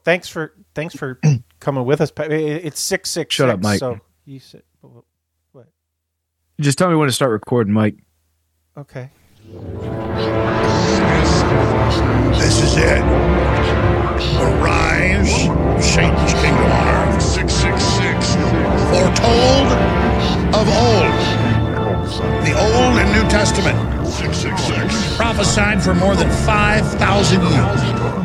Thanks for coming with us. It's 666. Shut up, Mike. So you said what? Just tell me when to start recording, Mike. Okay. This is it. Arise, Satan's kingdom on earth. 666. Foretold of old. The Old and New Testament. 666. Prophesied for more than 5,000 years.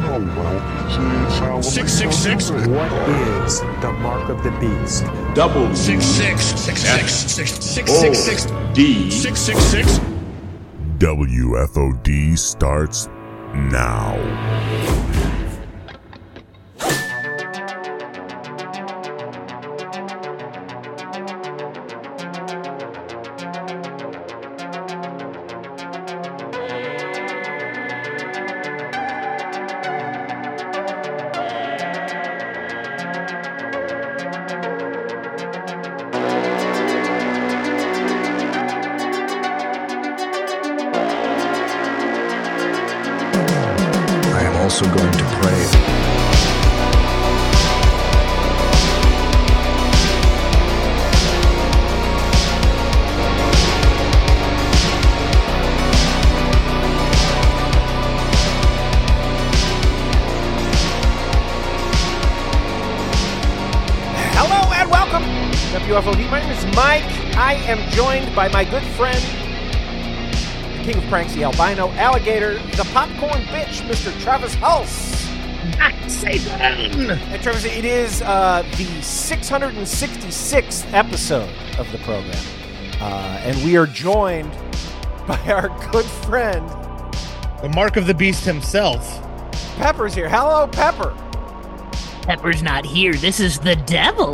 666. What is the mark of the beast? Double 666. D 666. WFOD starts now. Also going to pray. Hello and welcome to WFOD. My name is Mike. I am joined by my good friend, the king of pranks, the albino alligator, the popcorn bitch, Mr. Travis Hulse. And Travis, it is the 666th episode of the program. And we are joined by our good friend, the mark of the beast himself. Pepper's here. Hello, Pepper. Pepper's not here. This is the devil.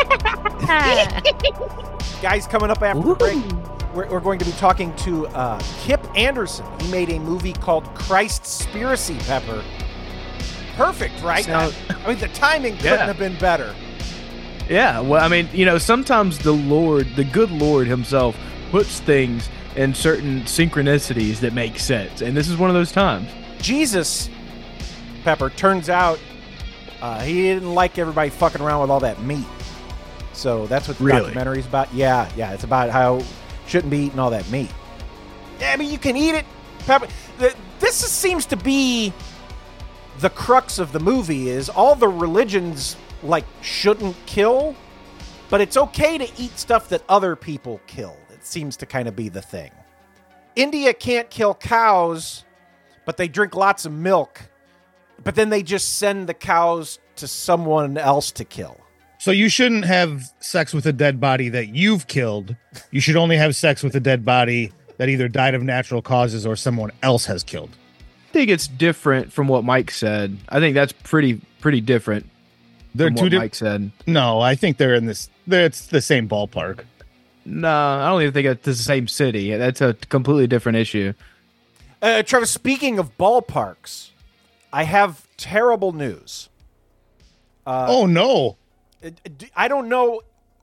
Guys, coming up after the break, we're going to be talking to Kip Anderson. He made a movie called Christspiracy, Pepper. Perfect, right? I mean, the timing couldn't have been better. Yeah, well, I mean, sometimes the good Lord himself puts things in certain synchronicities that make sense, and this is one of those times. Jesus, Pepper, turns out he didn't like everybody fucking around with all that meat. So that's what the documentary is about. Yeah, it's about how shouldn't be eating all that meat. Yeah, I mean, you can eat it, Pepper. This seems to be the crux of the movie is all the religions, shouldn't kill, but it's okay to eat stuff that other people kill. It seems to kind of be the thing. India can't kill cows, but they drink lots of milk, but then they just send the cows to someone else to kill. So you shouldn't have sex with a dead body that you've killed. You should only have sex with a dead body that either died of natural causes or someone else has killed. I think it's different from what Mike said. I think that's pretty different. They're from what Mike said. No, I think they're in this. It's the same ballpark. No, I don't even think it's the same city. That's a completely different issue. Trevor, speaking of ballparks, I have terrible news. Oh no! I don't know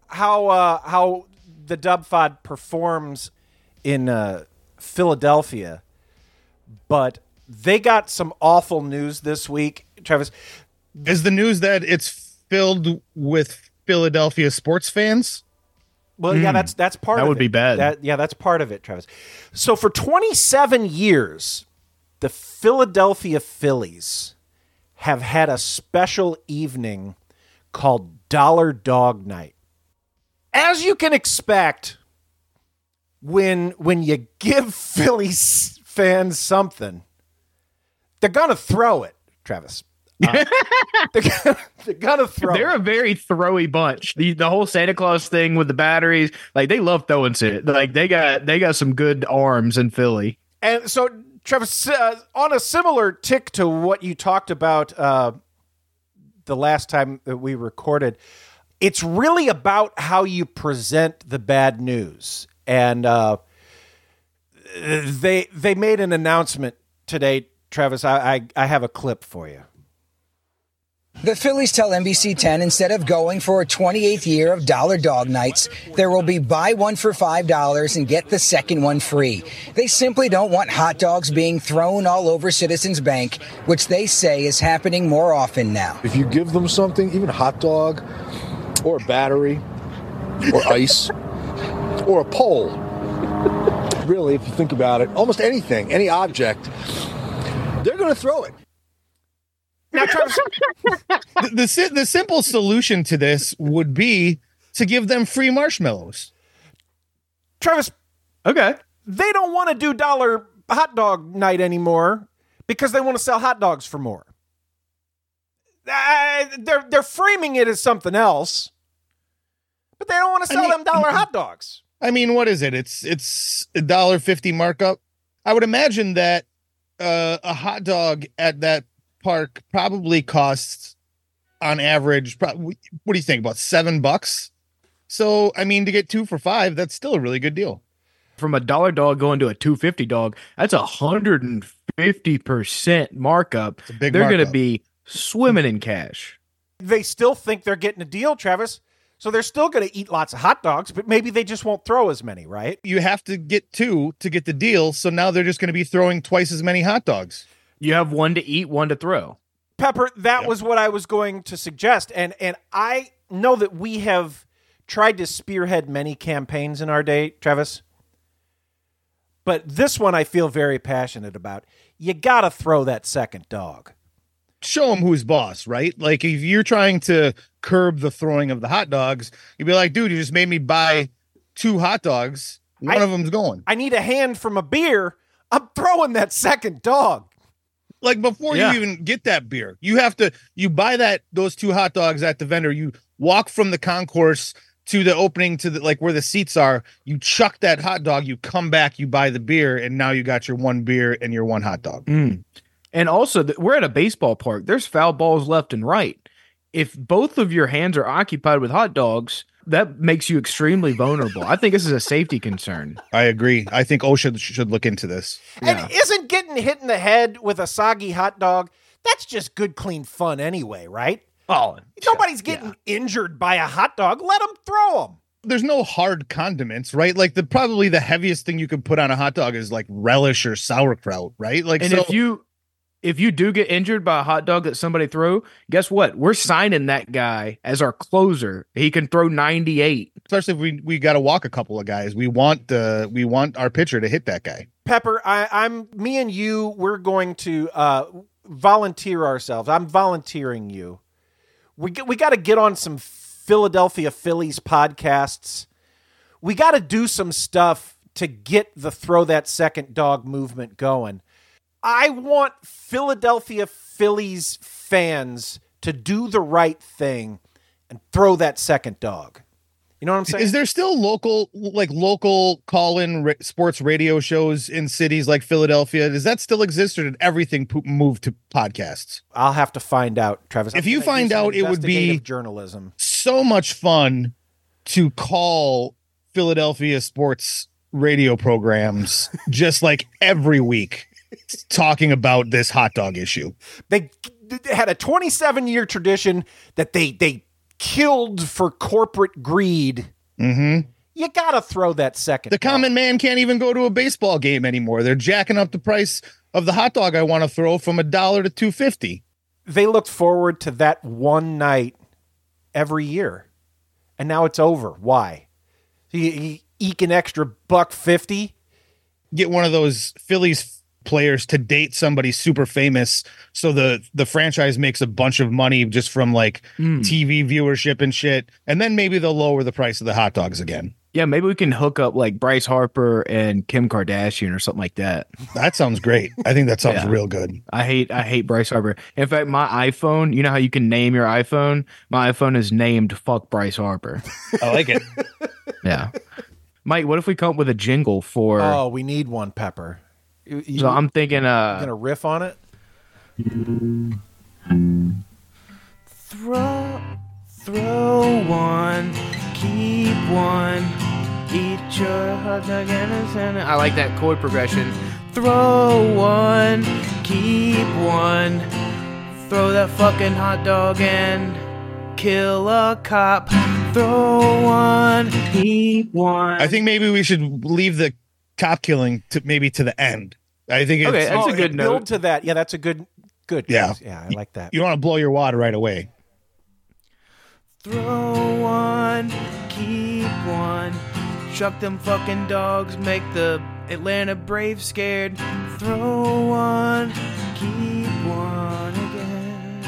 how the Dubfod performs in Philadelphia, but they got some awful news this week. Travis, is the news that it's filled with Philadelphia sports fans? Well, yeah, that's part of it. That would be bad. That's part of it, Travis. So for 27 years, the Philadelphia Phillies have had a special evening called Dollar Dog Night. As you can expect, when you give Phillies fans something, they're gonna throw it, Travis. They're gonna throw. They're a very throwy bunch. The whole Santa Claus thing with the batteries, they love throwing shit. They got some good arms in Philly. And so, Travis, on a similar tick to what you talked about the last time that we recorded, it's really about how you present the bad news. And they made an announcement today, Travis. I have a clip for you. The Phillies tell NBC 10 instead of going for a 28th year of Dollar Dog Nights, there will be buy one for $5 and get the second one free. They simply don't want hot dogs being thrown all over Citizens Bank, which they say is happening more often now. If you give them something, even a hot dog or a battery or ice or a pole, really, if you think about it, almost anything, any object, they're going to throw it. Now, Travis, the simple solution to this would be to give them free marshmallows. Travis, Okay. they don't want to do dollar hot dog night anymore because they want to sell hot dogs for more. They're framing it as something else, but they don't want to sell them dollar hot dogs. I mean, what is it? It's $1.50 markup. I would imagine that a hot dog at that park probably costs on average, what do you think, about $7? So, I mean, to get 2 for $5, that's still a really good deal. From a $1 dog going to a $2.50 dog, that's 150% markup. Big They're going to markup. be swimming in cash. They still think they're getting a deal, Travis. So they're still going to eat lots of hot dogs, but maybe they just won't throw as many, right? You have to get 2 to get the deal. So now they're just going to be throwing twice as many hot dogs. You have one to eat, one to throw. Pepper, that was what I was going to suggest. And I know that we have tried to spearhead many campaigns in our day, Travis. But this one I feel very passionate about. You got to throw that second dog. Show them who's boss, right? Like, if you're trying to curb the throwing of the hot dogs, you'd be like, dude, you just made me buy 2 hot dogs. One of them's going. I need a hand from a beer. I'm throwing that second dog. Like, before you even get that beer, you buy those 2 hot dogs at the vendor. You walk from the concourse to the opening to the, like, where the seats are. You chuck that hot dog, you come back, you buy the beer, and now you got your 1 beer and your 1 hot dog. And also, we're at a baseball park. There's foul balls left and right. If both of your hands are occupied with hot dogs, that makes you extremely vulnerable. I think this is a safety concern. I agree. I think OSHA should look into this. And isn't getting hit in the head with a soggy hot dog, that's just good, clean fun anyway, right? Oh, Nobody's getting injured by a hot dog. Let them throw them. There's no hard condiments, right? Like, probably the heaviest thing you could put on a hot dog is like relish or sauerkraut, right? Like, and so, if you do get injured by a hot dog that somebody threw, guess what? We're signing that guy as our closer. He can throw 98. especially if we got to walk a couple of guys. We want our pitcher to hit that guy. Pepper, me and you, we're going to volunteer ourselves. I'm volunteering you. We got to get on some Philadelphia Phillies podcasts. We got to do some stuff to get the throw that second dog movement going. I want Philadelphia Phillies fans to do the right thing and throw that second dog. You know what I'm saying? Is there still local call-in sports radio shows in cities like Philadelphia? Does that still exist, or did everything move to podcasts? I'll have to find out, Travis. If you find out, it would be journalism. So much fun to call Philadelphia sports radio programs just like every week, talking about this hot dog issue. They had a 27-year tradition that they killed for corporate greed. Mm-hmm. You got to throw that second. The common man can't even go to a baseball game anymore. They're jacking up the price of the hot dog I want to throw from $1 to $2.50. They looked forward to that one night every year, and now it's over. Why? You eke an extra $1.50. Get one of those Phillies players to date somebody super famous, so the franchise makes a bunch of money just from like TV viewership and shit, and then maybe they'll lower the price of the hot dogs again. Yeah, maybe we can hook up like Bryce Harper and Kim Kardashian or something like that. That sounds great. I think that sounds real good. I hate Bryce Harper. In fact, my iPhone, you know how you can name your iPhone? My iPhone is named Fuck Bryce Harper. I like it. Yeah. Mike, what if we come up with a jingle for... Oh, we need one, Pepper. So I'm thinking... gonna riff on it? Throw one, keep one, eat your hot dog and a sandwich. I like that chord progression. Throw one, keep one, Throw that fucking hot dog and kill a cop. Throw one, keep one. I think maybe we should leave the cop killing to the end. I think it's, that's a good build note. to that. Yeah, that's a good. Yeah. Guys. Yeah, I like that. You don't want to blow your wad right away. Throw one, keep one. Chuck them fucking dogs, make the Atlanta Braves scared. Throw one, keep one again.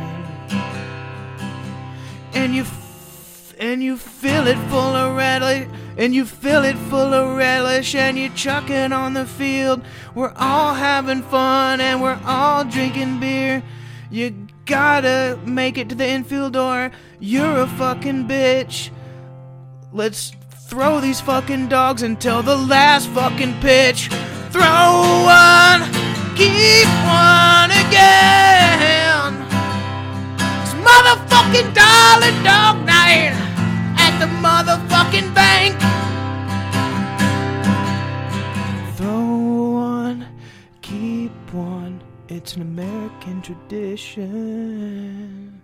And you fill it full of relish, and you fill it full of relish, and you chuck it on the field. We're all having fun, and we're all drinking beer. You gotta make it to the infield door. You're a fucking bitch. Let's throw these fucking dogs until the last fucking pitch. Throw one, keep one again. It's motherfucking dollar dog night at the motherfucking bank. Throw one, keep one. It's an American tradition.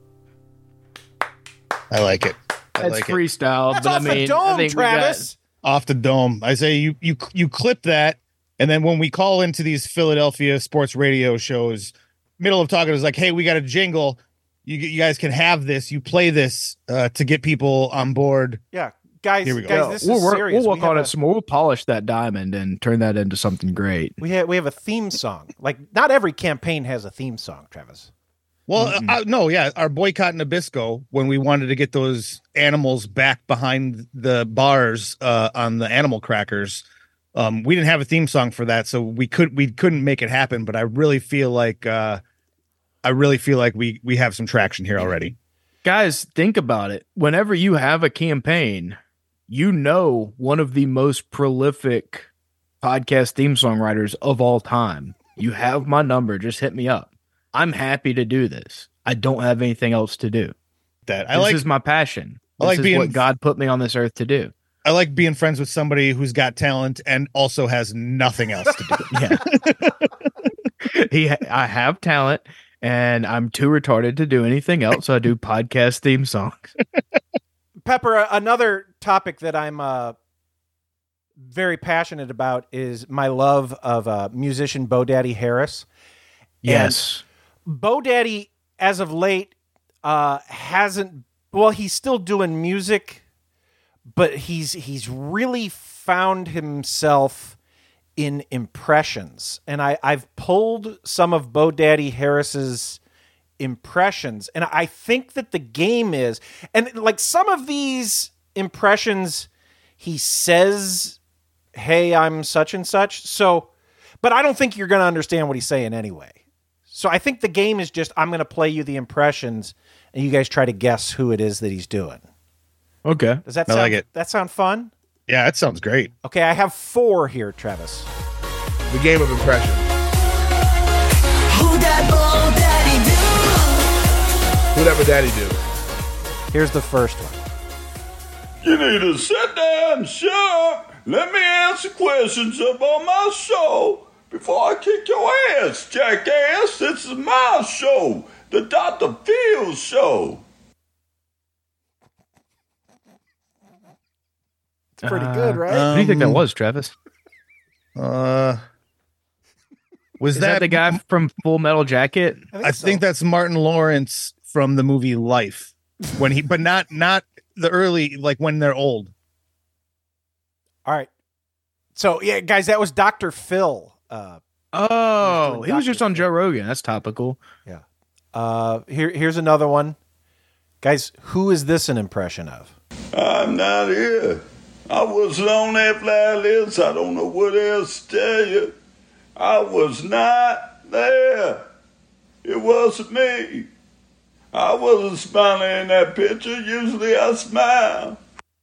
I like it. That's freestyle. That's but off I mean, the dome, I think Travis. Off the dome. I say you clip that, and then when we call into these Philadelphia sports radio shows, middle of talking is like, hey, we got a jingle. You guys can have this. You play this to get people on board. Yeah, guys. Here we go. Guys, this is serious. We'll work on it some more. We'll polish that diamond and turn that into something great. We have a theme song. Like, not every campaign has a theme song, Travis. Well, no, yeah, our boycott Nabisco, when we wanted to get those animals back behind the bars on the animal crackers, we didn't have a theme song for that, so we couldn't make it happen. But I really feel like we have some traction here already. Guys, think about it. Whenever you have a campaign, you know one of the most prolific podcast theme songwriters of all time. You have my number. Just hit me up. I'm happy to do this. I don't have anything else to do. This is my passion. This is what God put me on this earth to do. I like being friends with somebody who's got talent and also has nothing else to do. Yeah. I have talent and I'm too retarded to do anything else. So I do podcast theme songs. Pepper, another topic that I'm very passionate about is my love of musician Bo Daddy Harris. Yes. Bo Daddy, as of late, hasn't. Well, he's still doing music, but he's really found himself in impressions, and I've pulled some of Bo Daddy Harris's impressions, and I think that the game is, and like some of these impressions, he says, "Hey, I'm such and such," so, but I don't think you're going to understand what he's saying anyway. So I think the game is just, I'm going to play you the impressions and you guys try to guess who it is that he's doing. Okay. Does that sound, like it. That sound fun? Yeah, that sounds great. Okay, I have 4 here, Travis. The game of impressions. Who that Bo Daddy do? Who that Bo Daddy do? Here's the first one. You need to sit down, shut up. Let me answer questions about my show. Before I kick your ass, jackass, this is my show, the Dr. Phil Show. It's pretty good, right? What do you think that was, Travis? Was Is that the guy from Full Metal Jacket? I think that's Martin Lawrence from the movie Life, but not the early, like when they're old. All right. So, yeah, guys, that was Dr. Phil. He was just on Joe Rogan. That's topical. Yeah. Here's another one. Guys, who is this an impression of? I'm not here. I wasn't on that fly list. I don't know what else to tell you. I was not there. It wasn't me. I wasn't smiling in that picture. Usually I smile.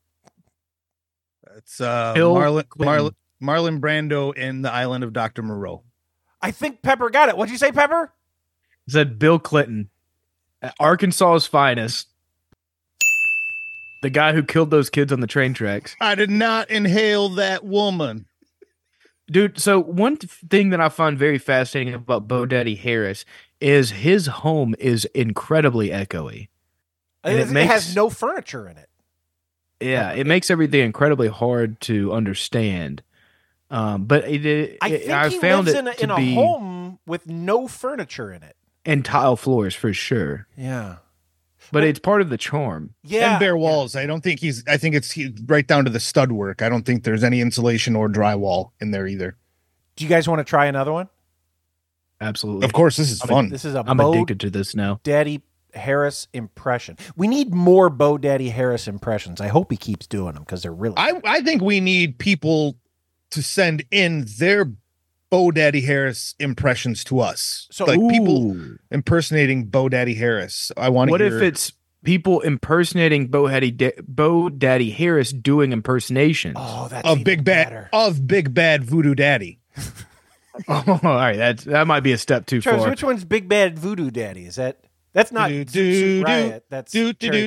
It's Marlon Brando in The Island of Dr. Moreau. I think Pepper got it. What'd you say, Pepper? It said Bill Clinton, Arkansas's finest. The guy who killed those kids on the train tracks. I did not inhale that woman. Dude, so one thing that I find very fascinating about Bo Daddy Harris is his home is incredibly echoey. And it has no furniture in it. Yeah, it makes everything incredibly hard to understand. But I found it in a home with no furniture in it. And tile floors for sure. Yeah. But it's part of the charm. Yeah. And bare walls. I think it's right down to the stud work. I don't think there's any insulation or drywall in there either. Do you guys want to try another one? Absolutely. Of course, this is fun. I'm addicted to this now. Daddy Harris impression. We need more Bo Daddy Harris impressions. I hope he keeps doing them because they're really I think we need people to send in their Bo Daddy Harris impressions to us. So people impersonating Bo Daddy Harris. I want to What if it's people impersonating Bo Daddy Harris doing impersonations? Oh, that's of Big Bad Voodoo Daddy. Oh, all right. That might be a step too Travis, far. which one's Big Bad Voodoo Daddy? That's not Riot. That's Cherry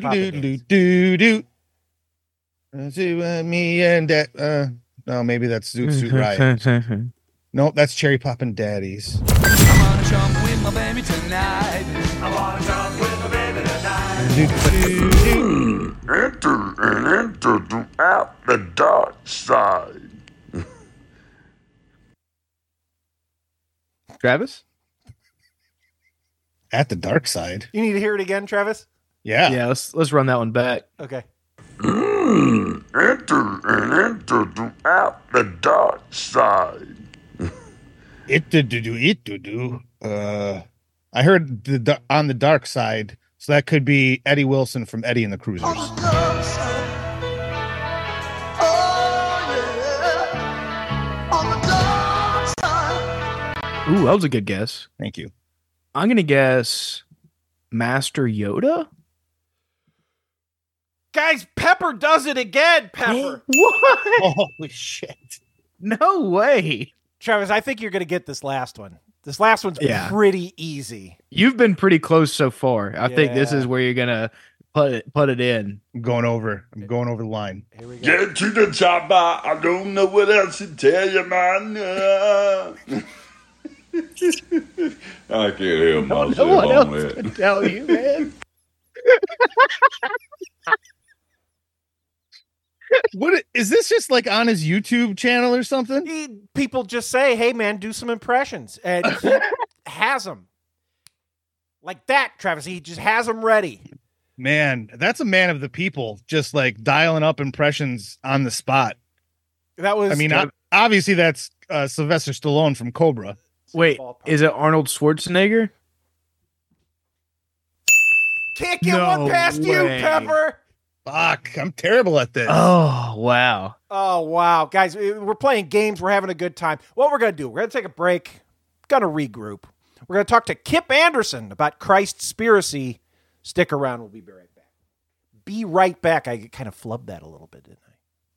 Poppin' Me and that. No, maybe that's Zoot Suit Riot. No, that's Cherry Poppin' Daddies. I wanna jump with my baby tonight. I wanna jump with my baby tonight. Enter throughout the dark side. Travis? At the dark side. You need to hear it again, Travis? Yeah. Yeah, let's run that one back. Okay. Enter throughout the dark side. I heard on the dark side, so that could be Eddie Wilson from Eddie and the Cruisers. Ooh, that was a good guess. Thank you. I'm gonna guess Master Yoda. Guys, Pepper does it again. Pepper. What? Holy shit! No way. Travis, I think you're gonna get this last one. This last one's pretty easy. You've been pretty close so far. I think this is where you're gonna put it in. I'm going over the line. Here we go. Get to the chopper. I don't know what else to tell you, man. I can't hear myself. No one else that. can tell you, man. What is this? Just like on his YouTube channel or something? People just say, "Hey, man, do some impressions," and he has them like that. Travis, he just has them ready. Man, that's a man of the people. Just like dialing up impressions on the spot. That was. I mean, obviously that's Sylvester Stallone from Cobra. Wait, is it Arnold Schwarzenegger? Can't get one past you, Pepper. Fuck, I'm terrible at this. Oh, wow. Oh, wow. Guys, we're playing games. We're having a good time. What we're going to do, we're going to take a break. Going to regroup. We're going to talk to Kip Anderson about Christspiracy. Stick around. We'll be right back. Be right back. I kind of flubbed that a little bit, didn't I?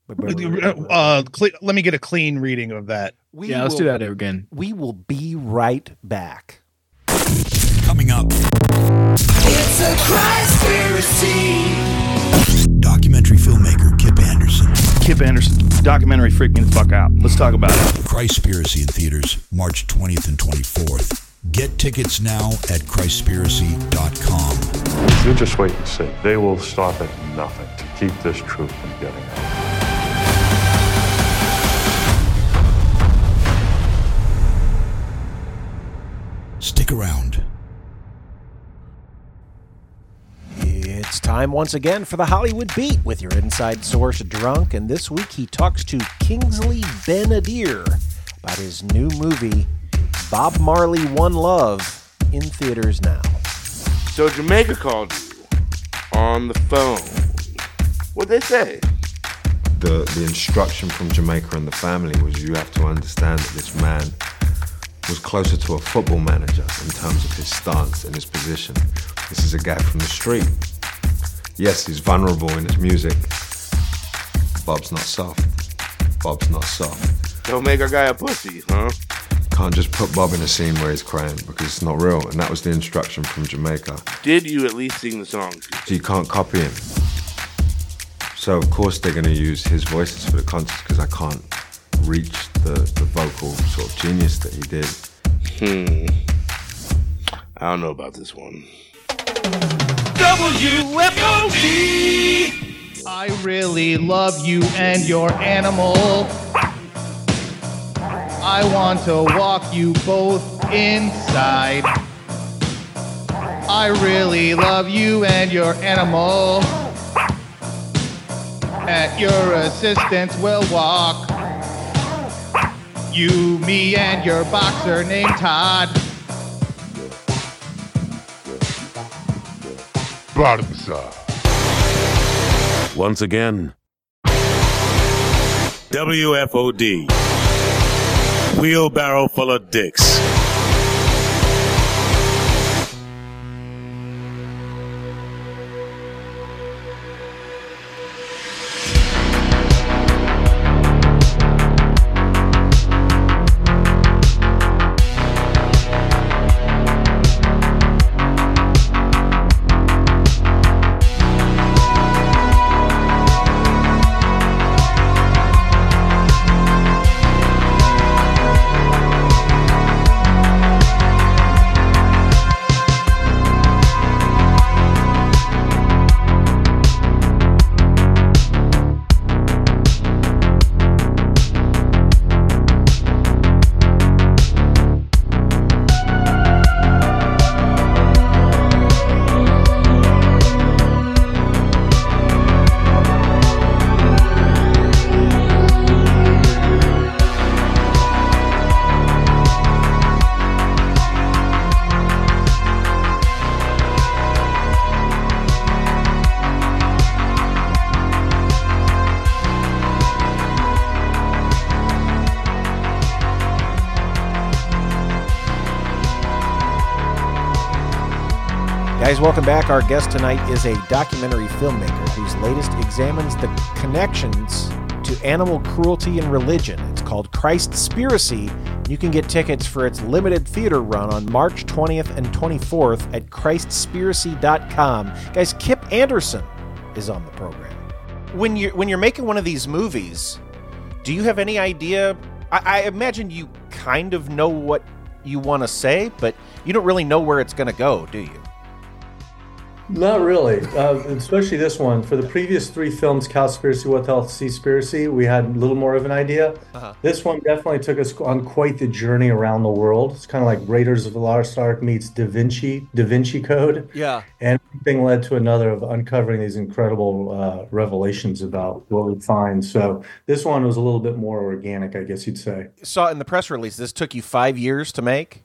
Let me get a clean reading of that. Let's do that again. We will be right back. Coming up. It's a Christspiracy. Documentary filmmaker Kip Anderson. Kip Anderson, documentary freaked me the fuck out. Let's talk about it. Christspiracy in theaters, March 20th and 24th. Get tickets now at Christspiracy.com. You just wait and see. They will stop at nothing to keep this truth from getting out. Stick around. It's time once again for the Hollywood Beat with your inside source, Drunk. And this week he talks to Kingsley Ben-Adir about his new movie, Bob Marley One Love, in theaters now. So Jamaica called you on the phone. What'd they say? The instruction from Jamaica and the family was you have to understand that this man was closer to a football manager in terms of his stance and his position. This is a guy from the street. Yes, he's vulnerable in his music. Bob's not soft. Bob's not soft. Don't make our guy a pussy, huh? Can't just put Bob in a scene where he's crying because it's not real. And that was the instruction from Jamaica. Did you at least sing the song? So you can't copy him. So of course they're going to use his voices for the concerts because I can't reach the vocal sort of genius that he did. I don't know about this one. WFOD! I really love you and your animal. I want to walk you both inside. I really love you and your animal. At your assistance we'll walk. You, me, and your boxer named Todd. Bottom side. Once again, WFOD. Wheelbarrow full of dicks. Guys, welcome back. Our guest tonight is a documentary filmmaker whose latest examines the connections to animal cruelty and religion. It's called Christspiracy. You can get tickets for its limited theater run on March 20th and 24th at Christspiracy.com. Guys, Kip Anderson is on the program. When you're making one of these movies, do you have any idea? I imagine you kind of know what you want to say, but you don't really know where it's going to go, do you? Not really, especially this one. For the previous three films, Cowspiracy, What the Hell, Seaspiracy, we had a little more of an idea. This one definitely took us on quite the journey around the world. It's kind of like Raiders of the Lost Ark meets Da Vinci Code. Yeah. And one thing led to another of uncovering these incredible revelations about what we find. So this one was a little bit more organic, I guess you'd say. Saw in the press release, this took you 5 years to make?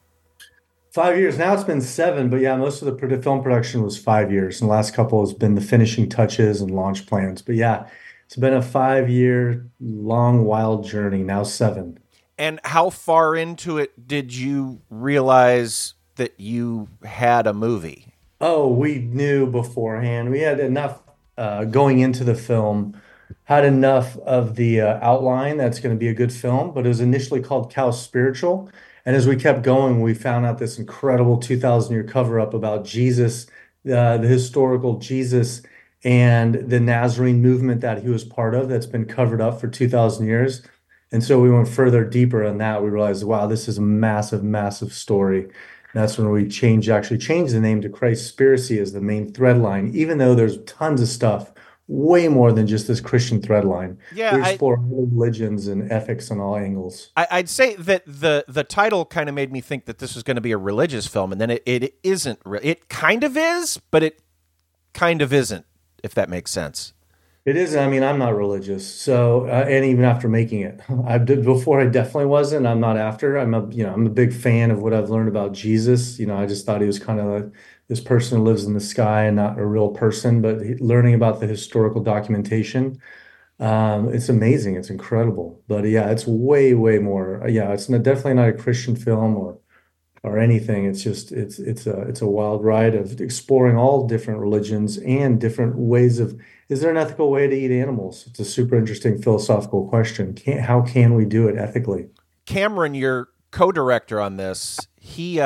5 years. Now it's been 7, but yeah, most of the film production was 5 years. And the last couple has been the finishing touches and launch plans. But yeah, it's been a 5-year long, wild journey, now 7. And how far into it did you realize that you had a movie? Oh, we knew beforehand. We had enough going into the film, had enough of the outline that's going to be a good film, but it was initially called Cowspiritual. And as we kept going, we found out this incredible 2,000-year cover-up about Jesus, the historical Jesus, and the Nazarene movement that he was part of that's been covered up for 2,000 years. And so we went further, deeper on that. We realized, wow, this is a massive, massive story. And that's when we actually changed the name to Christspiracy as the main thread line, even though there's tons of stuff, way more than just this Christian thread line. Yeah, we explore religions and ethics on all angles. I'd say that the title kind of made me think that this was going to be a religious film, and then it isn't. It kind of is, but it kind of isn't, if that makes sense. It is. I mean, I'm not religious, so and even after making it, before I definitely wasn't. I'm not after. I'm a big fan of what I've learned about Jesus. I just thought he was kind of this person who lives in the sky and not a real person, but learning about the historical documentation, it's amazing. It's incredible. But yeah, it's way, way more. Yeah, it's definitely not a Christian film or anything. It's just it's a wild ride of exploring all different religions and different ways of. Is there an ethical way to eat animals? It's a super interesting philosophical question. How can we do it ethically? Cameron, your co-director on this, he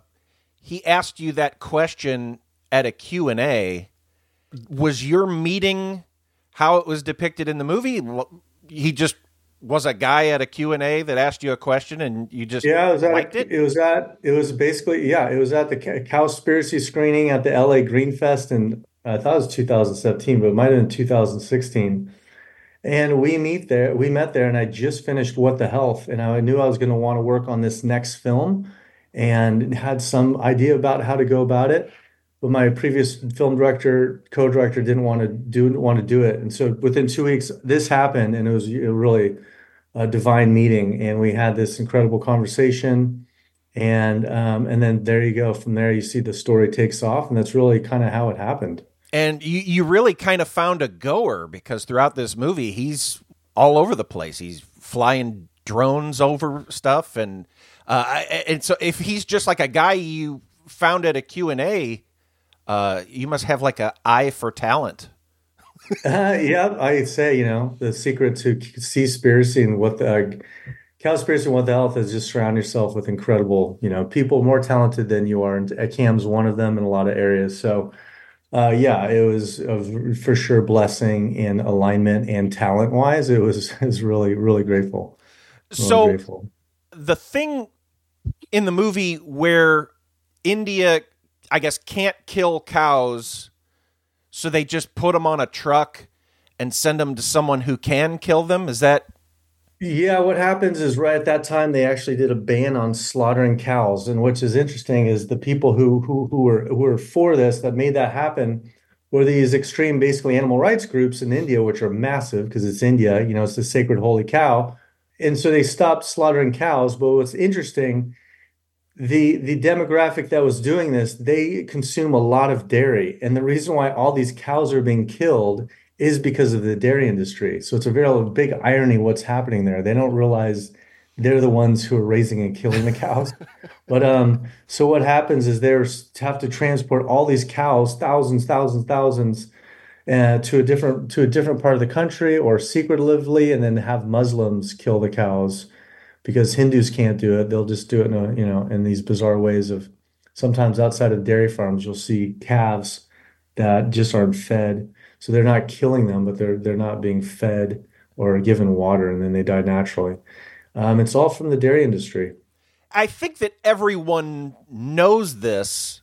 asked you that question at a Q&A. Was your meeting how it was depicted in the movie? He just was a guy at a Q&A that asked you a question and you just liked it? It was at the Cowspiracy screening at the LA Green Fest, and I thought it was 2017, but it might have been 2016. And we met there, and I just finished What the Health, and I knew I was going to want to work on this next film and had some idea about how to go about it. But my previous film director, co-director didn't want to do it. And so within 2 weeks, this happened, and it was really a divine meeting. And we had this incredible conversation. And then there you go. From there, you see the story takes off, and that's really kind of how it happened. And you really kind of found a goer, because throughout this movie, he's all over the place. He's flying drones over stuff. And so if he's just like a guy you found at a Q&A, you must have like an eye for talent. Yeah, I'd say, the secret to Cowspiracy and What the Health is just surround yourself with incredible, people more talented than you are. And Cam's one of them in a lot of areas. So, it was for sure blessing in alignment and talent wise. It was really, really grateful. So the thing in the movie where India, I guess, can't kill cows, so they just put them on a truck and send them to someone who can kill them. Is that? Yeah, what happens is right at that time they actually did a ban on slaughtering cows, and which is interesting is the people who were for this that made that happen were these extreme, basically animal rights groups in India, which are massive because it's India. It's the sacred holy cow, and so they stopped slaughtering cows. But what's interesting, the demographic that was doing this, they consume a lot of dairy, and the reason why all these cows are being killed is because of the dairy industry. So it's a very big irony what's happening there. They don't realize they're the ones who are raising and killing the cows. But so what happens is they have to transport all these cows, thousands, to a different part of the country, or secretively, and then have Muslims kill the cows because Hindus can't do it. They'll just do it in these bizarre ways of sometimes outside of dairy farms, you'll see calves that just aren't fed. So they're not killing them, but they're not being fed or given water, and then they die naturally. It's all from the dairy industry. I think that everyone knows this,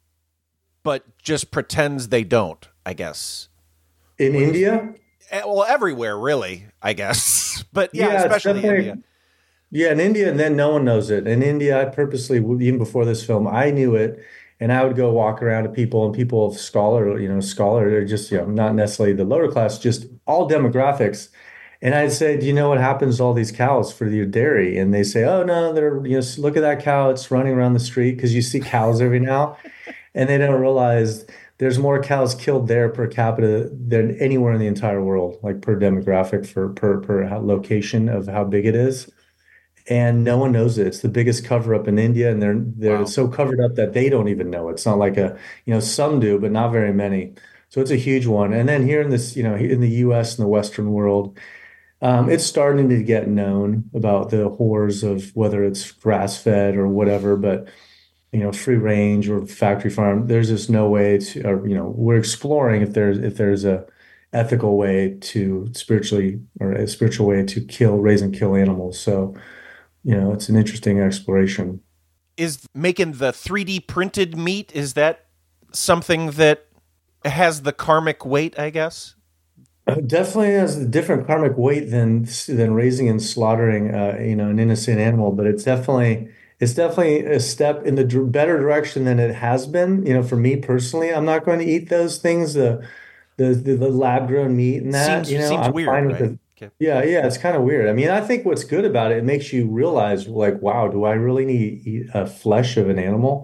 but just pretends they don't, I guess. In India? Well, everywhere, really, I guess. But yeah, especially in India. Yeah, in India, and then no one knows it. In India, I purposely, even before this film, I knew it. And I would go walk around to people, and people of scholar, or just, not necessarily the lower class, just all demographics. And I'd say, do you know what happens to all these cows for your dairy? And they say, oh, no, they're, look at that cow. It's running around the street, because you see cows every now. And they don't realize there's more cows killed there per capita than anywhere in the entire world, like per demographic, per location of how big it is. And no one knows it. It's the biggest cover up in India, and they're so covered up that they don't even know. It's not like some do, but not very many. So it's a huge one. And then here in this, in the U.S. and the Western world, it's starting to get known about the horrors of whether it's grass fed or whatever, but free range or factory farm. There's just no way to, or we're exploring if there's a ethical way to a spiritual way to raise and kill animals. So. It's an interesting exploration. Is making the 3D printed meat, is that something that has the karmic weight, I guess? Definitely has a different karmic weight than raising and slaughtering, an innocent animal. But it's definitely a step in the better direction than it has been. For me personally, I'm not going to eat those things, the lab grown meat and that. Seems I'm weird, fine right? with it. Yeah, it's kind of weird. I mean, I think what's good about it makes you realize, like, wow, do I really need to eat flesh of an animal?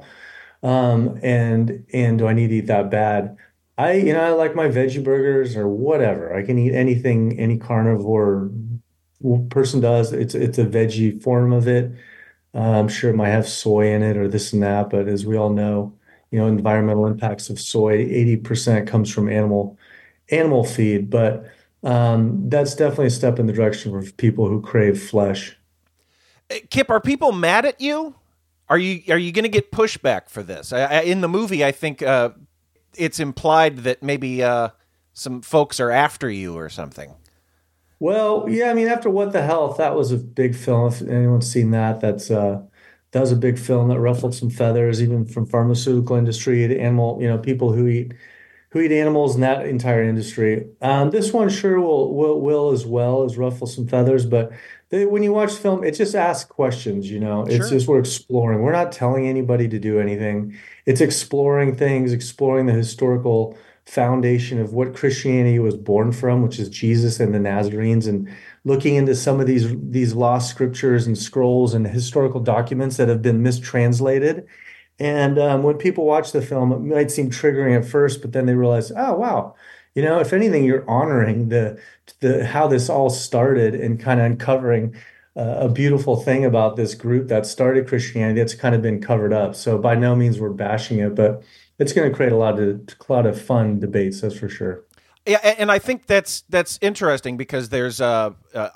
And do I need to eat that bad? I like my veggie burgers or whatever. I can eat anything any carnivore person does. It's a veggie form of it. I'm sure it might have soy in it or this and that, but as we all know, environmental impacts of soy, 80% comes from animal feed, but that's definitely a step in the direction for people who crave flesh. Kip, are people mad at you? Are you going to get pushback for this? In the movie, I think it's implied that maybe some folks are after you or something. Well, yeah, I mean, after What the Health, that was a big film. If anyone's seen that, that was a big film that ruffled some feathers, even from pharmaceutical industry to animal, people who eat animals in that entire industry. This one sure will as well as ruffle some feathers, but when you watch the film, it just asks questions, It's Sure. just we're exploring. We're not telling anybody to do anything. It's exploring things, exploring the historical foundation of what Christianity was born from, which is Jesus and the Nazarenes, and looking into some of these lost scriptures and scrolls and historical documents that have been mistranslated. And when people watch the film, it might seem triggering at first, but then they realize, oh wow, if anything, you're honoring the how this all started and kind of uncovering a beautiful thing about this group that started Christianity that's kind of been covered up. So by no means we're bashing it, but it's going to create a lot of fun debates, that's for sure. Yeah, and I think that's interesting because there's a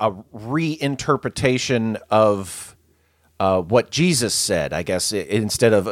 reinterpretation of what Jesus said. I guess instead of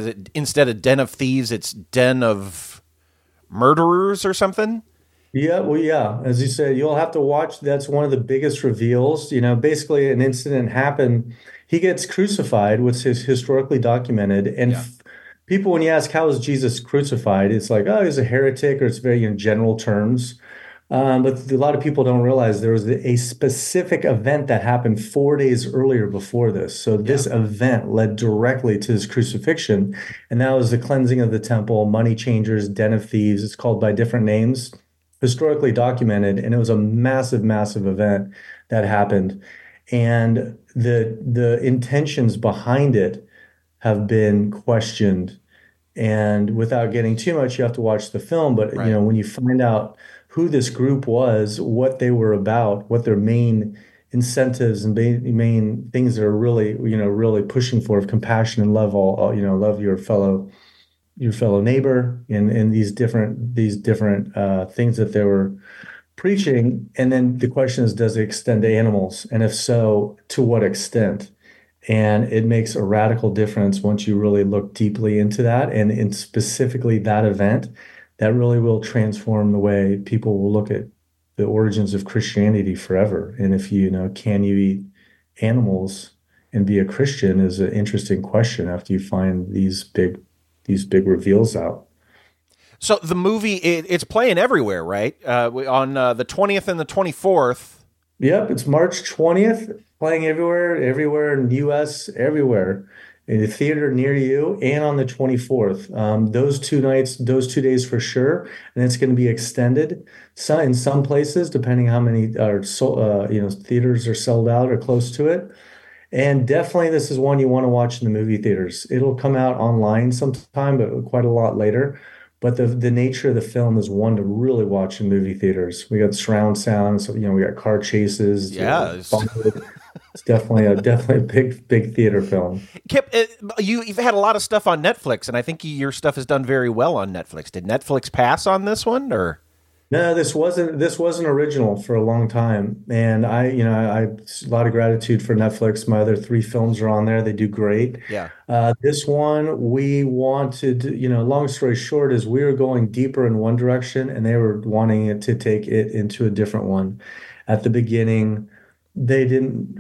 den of thieves, it's den of murderers or something. Yeah, well, yeah. As you said, you'll have to watch. That's one of the biggest reveals. Basically, an incident happened. He gets crucified, which is historically documented, and people, when you ask how is Jesus crucified, it's like, oh, he's a heretic, or it's very in general terms. But a lot of people don't realize there was a specific event that happened 4 days earlier before this. So this event led directly to his crucifixion, and that was the cleansing of the temple, money changers, den of thieves. It's called by different names, historically documented, and it was a massive, massive event that happened. And the intentions behind it have been questioned. And without getting too much, you have to watch the film. But Right. When you find out who this group was, what they were about, what their main incentives and main things that are really, really pushing for of compassion and love, love your fellow neighbor, and these different things that they were preaching. And then the question is, does it extend to animals? And if so, to what extent? And it makes a radical difference once you really look deeply into that, and in specifically that event, that really will transform the way people will look at the origins of Christianity forever. And if can you eat animals and be a Christian is an interesting question after you find these big reveals out. So the movie, it's playing everywhere, right? On the 20th and the 24th. Yep, it's March 20th, playing everywhere in the U.S., everywhere, in a theater near you, and on the 24th. Those 2 nights, those 2 days for sure, and it's going to be extended. In some places, depending how many theaters are sold out or close to it. And definitely, this is one you want to watch in the movie theaters. It'll come out online sometime, but quite a lot later. But the nature of the film is one to really watch in movie theaters. We got surround sound, so we got car chases. Yeah, it's definitely a big theater film. Kip, you've had a lot of stuff on Netflix, and I think your stuff has done very well on Netflix. Did Netflix pass on this one, or? No, this wasn't original for a long time, and I a lot of gratitude for Netflix. My other 3 films are on there; they do great. Yeah. This one we wanted, long story short, is we were going deeper in one direction, and they were wanting it to take it into a different one. At the beginning, they didn't,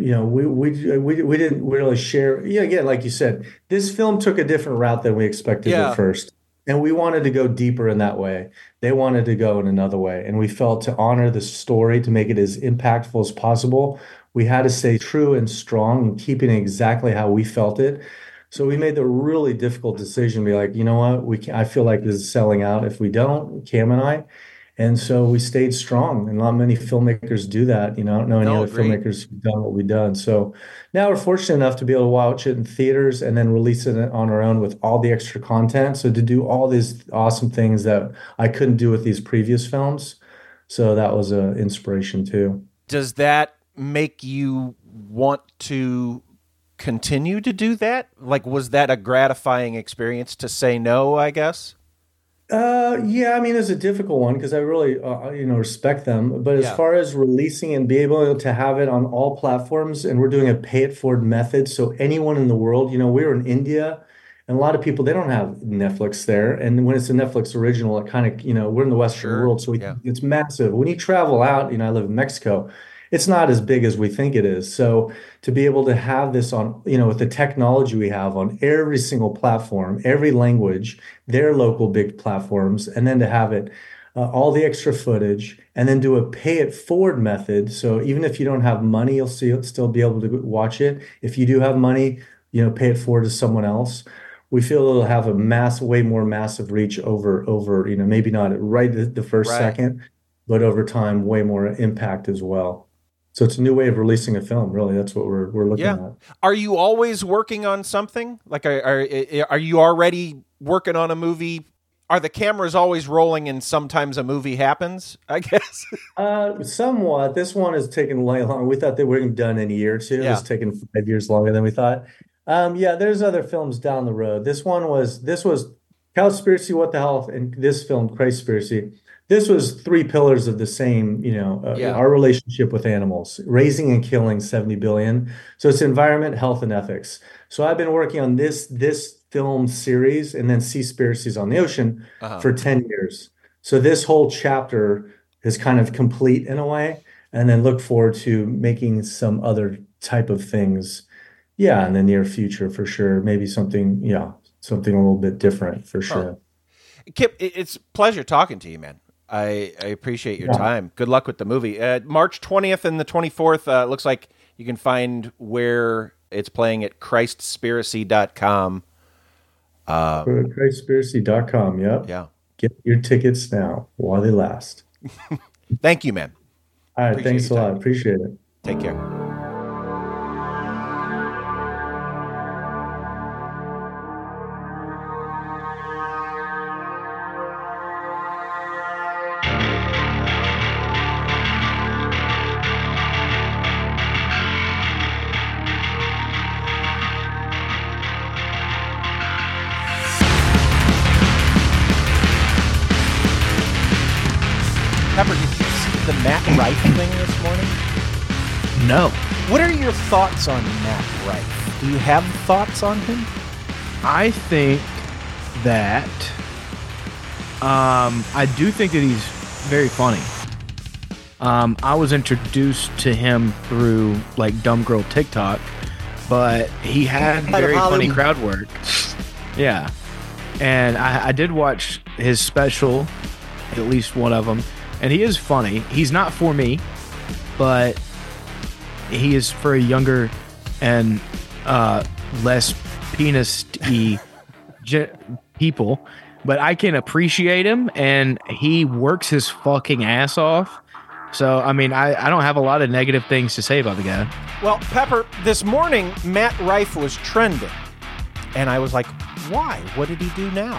we didn't really share. Yeah, again, like you said, this film took a different route than we expected at first. And we wanted to go deeper in that way. They wanted to go in another way. And we felt to honor the story, to make it as impactful as possible, we had to stay true and strong and keeping it exactly how we felt it. So we made the really difficult decision to be like, you know what, I feel like this is selling out if we don't, Cam and I. And so we stayed strong, and not many filmmakers do that. I don't know any other filmmakers who've done what we've done. So now we're fortunate enough to be able to watch it in theaters and then release it on our own with all the extra content. So to do all these awesome things that I couldn't do with these previous films. So that was an inspiration too. Does that make you want to continue to do that? Like, was that a gratifying experience to say no, I guess? Yeah, I mean, it's a difficult one because I really, respect them. But as far as releasing and be able to have it on all platforms, and we're doing a pay it forward method. So anyone in the world, we were in India, and a lot of people, they don't have Netflix there. And when it's a Netflix original, it kind of, we're in the Western world. So it's massive. When you travel out, I live in Mexico, it's not as big as we think it is. So to be able to have this on, with the technology we have on every single platform, every language, their local big platforms, and then to have it all the extra footage, and then do a pay it forward method. So even if you don't have money, you'll still be able to watch it. If you do have money, pay it forward to someone else. We feel it'll have a way more massive reach over, maybe not right the first second, but over time, way more impact as well. So it's a new way of releasing a film. Really, that's what we're looking at. Are you always working on something? Like, are you already working on a movie? Are the cameras always rolling and sometimes a movie happens, I guess? Somewhat. This one is taking way long. We thought they were done in a year or two. Yeah. It's taken 5 years longer than we thought. There's other films down the road. This was Cowspiracy, What the Hell, and this film, Christspiracy. This was three pillars of the same, our relationship with animals, raising and killing 70 billion. So it's environment, health, and ethics. So I've been working on this film series and then Seaspiracies on the Ocean for 10 years. So this whole chapter is kind of complete in a way, and then look forward to making some other type of things. Yeah, in the near future for sure. Maybe something a little bit different for sure. Kip, it's a pleasure talking to you, man. I appreciate your time. Good luck with the movie. March 20th and the 24th, looks like you can find where it's playing at Christspiracy.com. Christspiracy.com, yep. Yeah. Get your tickets now while they last. Thank you, man. All right, thanks a lot. Appreciate it. Take care. Pepper, did you see the Matt Rife thing this morning? No. What are your thoughts on Matt Rife? Do you have thoughts on him? I think that I do think that he's very funny. I was introduced to him through like Dumb Girl TikTok, but he had very funny crowd work. Yeah. And I did watch his special, at least one of them. And he is funny. He's not for me, but he is for a younger and less penis-y people. But I can appreciate him, and he works his fucking ass off. So, I mean, I don't have a lot of negative things to say about the guy. Well, Pepper, this morning, Matt Rife was trending. And I was like, why? What did he do now?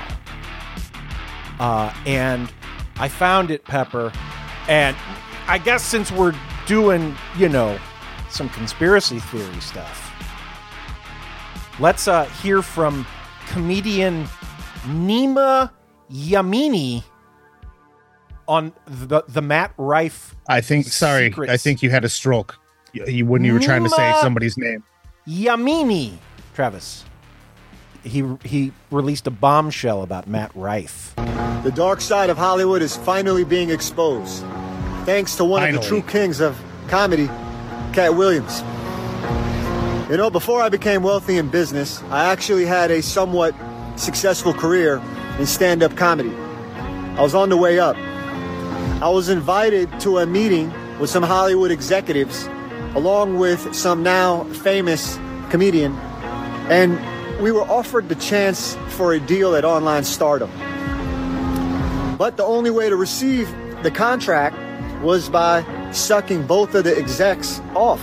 And I found it, Pepper, and I guess since we're doing, some conspiracy theory stuff, let's hear from comedian Nima Yamini on the Matt Rife. I think you had a stroke. When you were trying to say somebody's name. Yamini, Travis. He released a bombshell about Matt Rife. The dark side of Hollywood is finally being exposed, thanks to one of the true kings of comedy, Cat Williams. Before I became wealthy in business, I actually had a somewhat successful career in stand-up comedy. I was on the way up. I was invited to a meeting with some Hollywood executives, along with some now famous comedian, and we were offered the chance for a deal at Online Stardom. But the only way to receive the contract was by sucking both of the execs off.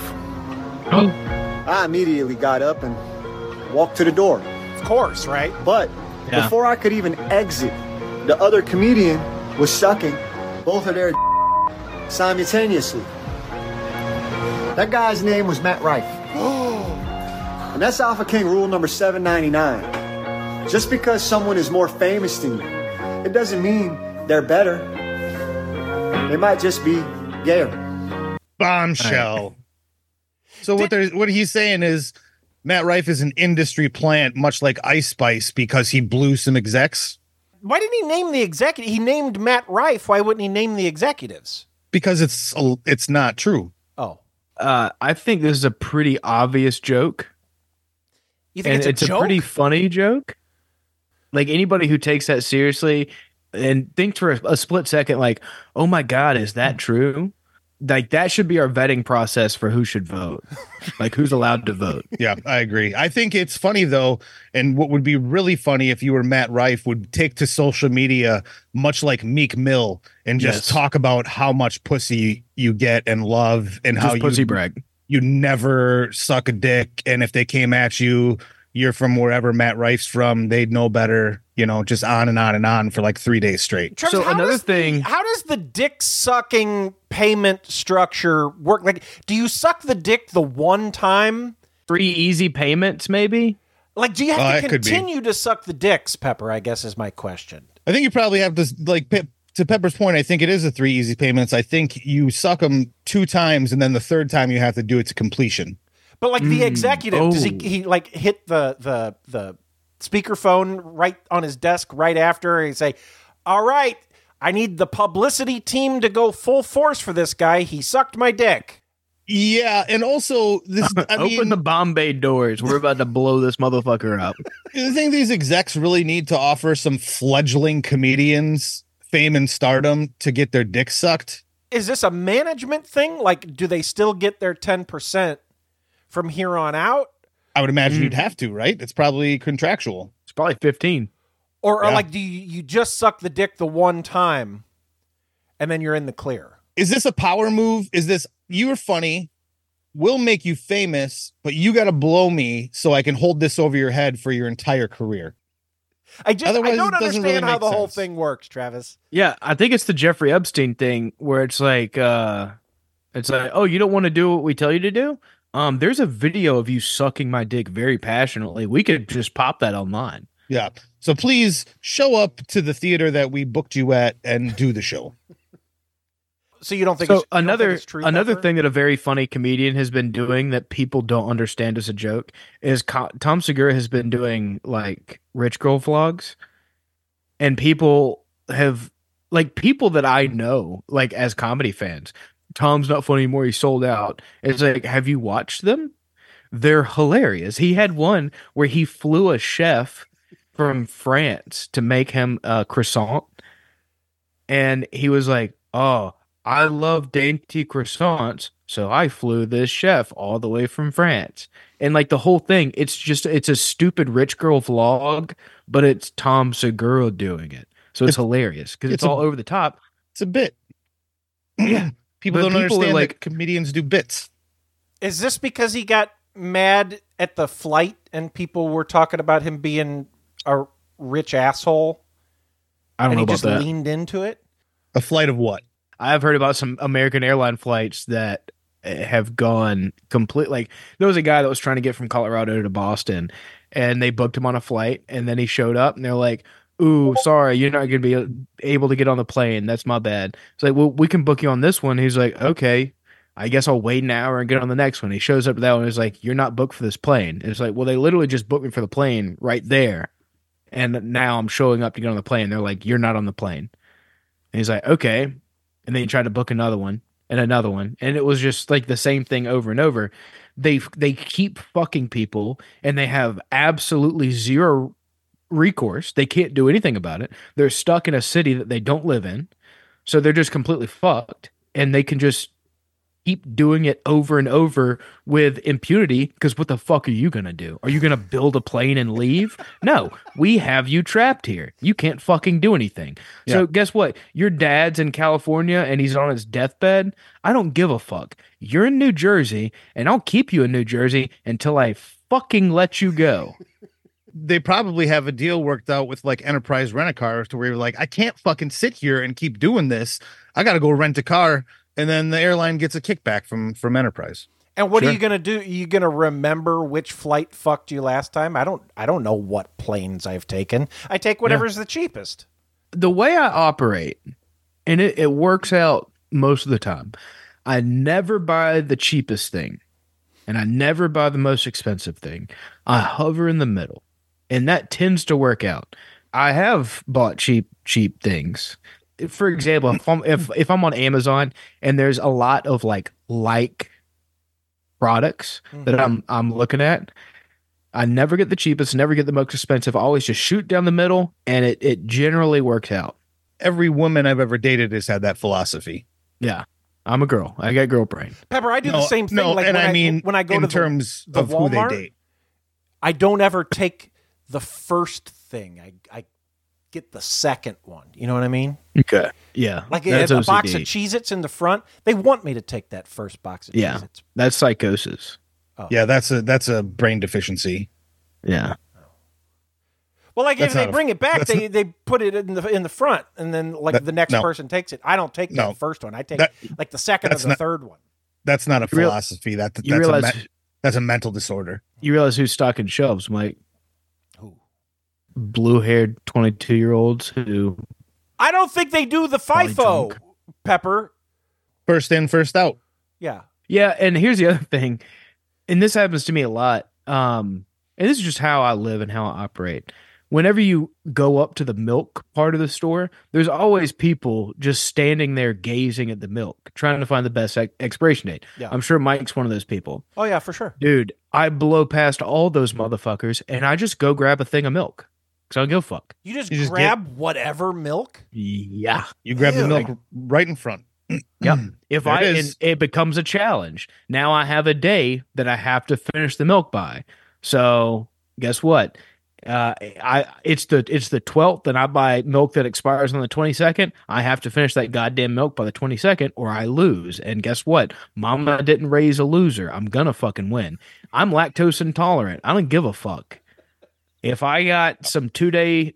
I immediately got up and walked to the door. Of course, right? But before I could even exit, the other comedian was sucking both of their simultaneously. That guy's name was Matt Rife. And that's Alpha King rule number 799. Just because someone is more famous than you, it doesn't mean they're better. They might just be gayer. Bombshell. So what he's saying is Matt Rife is an industry plant, much like Ice Spice, because he blew some execs. Why didn't he name the executive? He named Matt Rife. Why wouldn't he name the executives? Because it's not true. Oh. I think this is a pretty obvious joke. You think it's a joke? A pretty funny joke? Like, anybody who takes that seriously and thinks for a split second, like, oh my God, is that true? Like, that should be our vetting process for who should vote. Like, who's allowed to vote. Yeah, I agree. I think it's funny, though, and what would be really funny if you were Matt Rife would take to social media, much like Meek Mill, and just talk about how much pussy you get and love, and just how pussy brag. You never suck a dick, and if they came at you, you're from wherever Matt Rife's from, they'd know better, you know, just on and on and on for like 3 days straight. Travis, so another thing, how does the dick sucking payment structure work? Like, do you suck the dick the one time? 3 easy payments, maybe? Like, do you have to continue to suck the dicks, Pepper, I guess is my question. I think you probably have to, like, to Pepper's point, I think it is a 3 easy payments. I think you suck them 2 times, and then the third time you have to do it to completion. But like the executive, does he like hit the speakerphone right on his desk right after and say, all right, I need the publicity team to go full force for this guy. He sucked my dick. Yeah, and also this open the Bombay doors. We're about to blow this motherfucker up. I think these execs really need to offer some fledgling comedians fame and stardom to get their dick sucked. Is this a management thing? Like, do they still get their 10%? From here on out? I would imagine you'd have to, right? It's probably contractual. It's probably 15. Or like, do you just suck the dick the one time and then you're in the clear? Is this a power move? Is this, you're funny, we'll make you famous, but you got to blow me so I can hold this over your head for your entire career? I don't understand how the whole thing works, Travis. Yeah, I think it's the Jeffrey Epstein thing where it's like, oh, you don't want to do what we tell you to do? There's a video of you sucking my dick very passionately. We could just pop that online. Yeah. So please show up to the theater that we booked you at and do the show. So you don't think so? Another thing that a very funny comedian has been doing that people don't understand as a joke is Tom Segura has been doing like rich girl vlogs, and people that I know, like as comedy fans. Tom's not funny anymore. He sold out. It's like, have you watched them? They're hilarious. He had one where he flew a chef from France to make him a croissant. And he was like, oh, I love dainty croissants. So I flew this chef all the way from France. And like the whole thing, it's a stupid rich girl vlog, but it's Tom Segura doing it. So it's hilarious because it's all over the top. It's a bit. Yeah. People don't understand that comedians do bits. Is this because he got mad at the flight and people were talking about him being a rich asshole? I don't know about that. And he just leaned into it? A flight of what? I've heard about some American airline flights that have gone complete. Like, there was a guy that was trying to get from Colorado to Boston, and they booked him on a flight, and then he showed up, and they're like, ooh, sorry, you're not going to be able to get on the plane. That's my bad. It's like, well, we can book you on this one. He's like, okay, I guess I'll wait an hour and get on the next one. He shows up to that one. He's like, you're not booked for this plane. And it's like, well, they literally just booked me for the plane right there. And now I'm showing up to get on the plane. They're like, you're not on the plane. And he's like, okay. And then he tried to book another one and another one. And it was just like the same thing over and over. They keep fucking people, and they have absolutely zero recourse. They can't do anything about it. They're stuck in a city that they don't live in, so they're just completely fucked, and they can just keep doing it over and over with impunity, because what the fuck are you gonna do? Are you gonna build a plane and leave? No, we have you trapped here. You can't fucking do anything. Yeah. So guess what? Your dad's in California and he's on his deathbed. I don't give a fuck. You're in New Jersey, and I'll keep you in New Jersey until I fucking let you go. They probably have a deal worked out with like Enterprise Rent-A-Car to where you're like, I can't fucking sit here and keep doing this. I got to go rent a car. And then the airline gets a kickback from Enterprise. And what are you going to do? Are you going to remember which flight fucked you last time? I don't know what planes I've taken. I take whatever's the cheapest. The way I operate, and it works out most of the time, I never buy the cheapest thing. And I never buy the most expensive thing. I hover in the middle. And that tends to work out. I have bought cheap things. For example, if I'm on Amazon and there's a lot of like products that I'm looking at. I never get the cheapest, never get the most expensive. I always just shoot down the middle, and it generally works out. Every woman I've ever dated has had that philosophy. Yeah. I'm a girl. I got girl brain. Pepper, I do the same thing. Like and when I go in to terms the of Walmart, who they date. I don't ever take the first thing. I get the second one. You know what I mean? Okay. Yeah. Like that's a OCD. box of Cheez-Its in the front. They want me to take that first box of Yeah. Cheez-Its. That's psychosis. Oh. Yeah, that's a brain deficiency. Yeah. Well, like if That's they not a- bring it back, that's they put it in the front, and then the next person takes it. I don't take No. the first one. I take That- like the second or that's the not- third one. That's not a philosophy. That's a mental disorder. You realize who's stocking shelves, Mike? Who? Blue-haired 22-year-olds who... I don't think they do the FIFO, Pepper. First in, first out. Yeah. Yeah, and here's the other thing, and this happens to me a lot, and this is just how I live and how I operate. Whenever you go up to the milk part of the store, there's always people just standing there gazing at the milk, trying to find the best expiration date. Yeah. I'm sure Mike's one of those people. Oh, yeah, for sure. Dude, I blow past all those motherfuckers, and I just go grab a thing of milk, because I don't give a fuck. You just grab whatever milk? Yeah. You grab the milk right in front. Yep. If There I it and is. it becomes a challenge. Now I have a day that I have to finish the milk by. So guess what? It's the 12th, and I buy milk that expires on the 22nd. I have to finish that goddamn milk by the 22nd, or I lose. And guess what? Mama didn't raise a loser. I'm gonna fucking win. I'm lactose intolerant. I don't give a fuck. If I got some two-day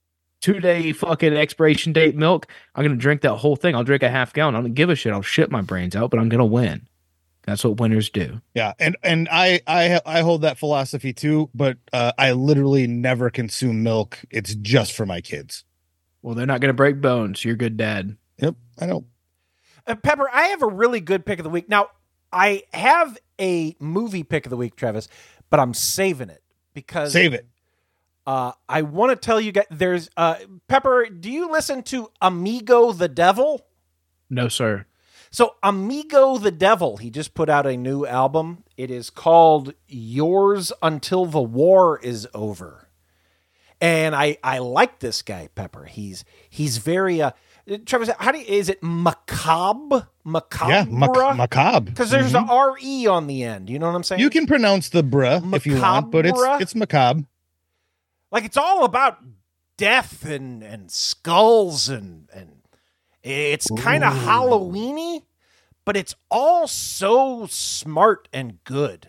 fucking expiration date milk, I'm gonna drink that whole thing. I'll drink a half gallon. I don't give a shit. I'll shit my brains out, but I'm gonna win. That's what winners do. Yeah, and I hold that philosophy too, but I literally never consume milk. It's just for my kids. Well, they're not gonna break bones. You're a good dad. Yep, I know. Pepper, I have a really good pick of the week. Now, I have a movie pick of the week, Travis, but I'm saving it because Save it. I want to tell you guys. There's Pepper. Do you listen to Amigo the Devil? No, sir. So Amigo the Devil, he just put out a new album. It is called Yours Until the War Is Over. And I like this guy, Pepper. He's very Travis, is it macabre? Macabre? Yeah, macabre. Because there's the R-E on the end. You know what I'm saying? You can pronounce the bruh if you want, but it's macabre. Like it's all about death and skulls and it's kind of Halloween-y, but it's all so smart and good.